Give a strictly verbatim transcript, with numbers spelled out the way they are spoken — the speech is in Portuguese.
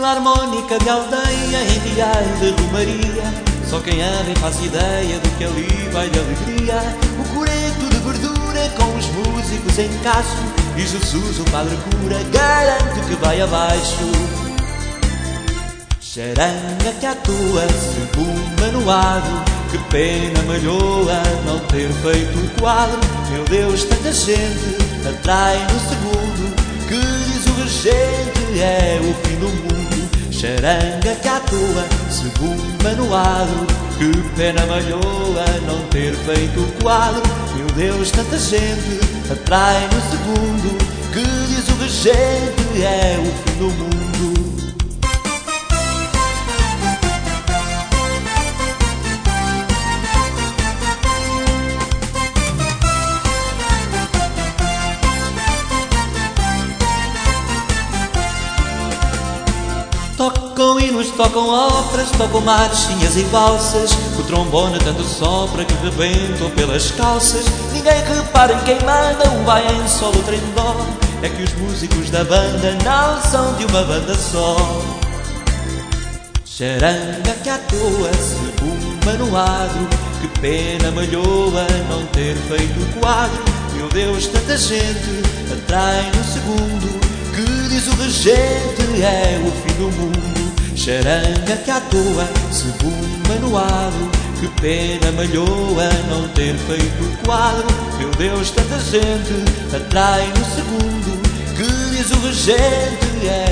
Filarmónica de aldeia em diário de romaria, só quem anda e faz ideia do que ali vai de alegria. O coreto de verdura com os músicos em cacho, e Jesus, o padre cura, garante que vai abaixo. Charanga que atua, se manuado, que pena malhoa não ter feito o quadro. Meu Deus, tanta gente atrai no segundo, que diz o regente é o fim do mundo. Charanga que atua, segundo manuado, que pena malhoa não ter feito o quadro. Meu Deus, tanta gente atrai no segundo, que diz o regente é o fim do mundo. Tocam hinos, tocam óperas, tocam marchinhas e valsas. O trombone tanto sopra que rebentam pelas calças. Ninguém repara em quem manda, um vai em sol, outro em dó. É que os músicos da banda não são de uma banda só. Charanga que atua, segundo manuado, que pena malhoa não ter feito o quadro. Meu Deus, tanta gente atrai no segundo, que diz o regente é o fim do mundo. Charanga que atua, segundo manuado, que pena malhoa não ter feito o quadro. Meu Deus, tanta gente atrai no segundo, que diz o regente é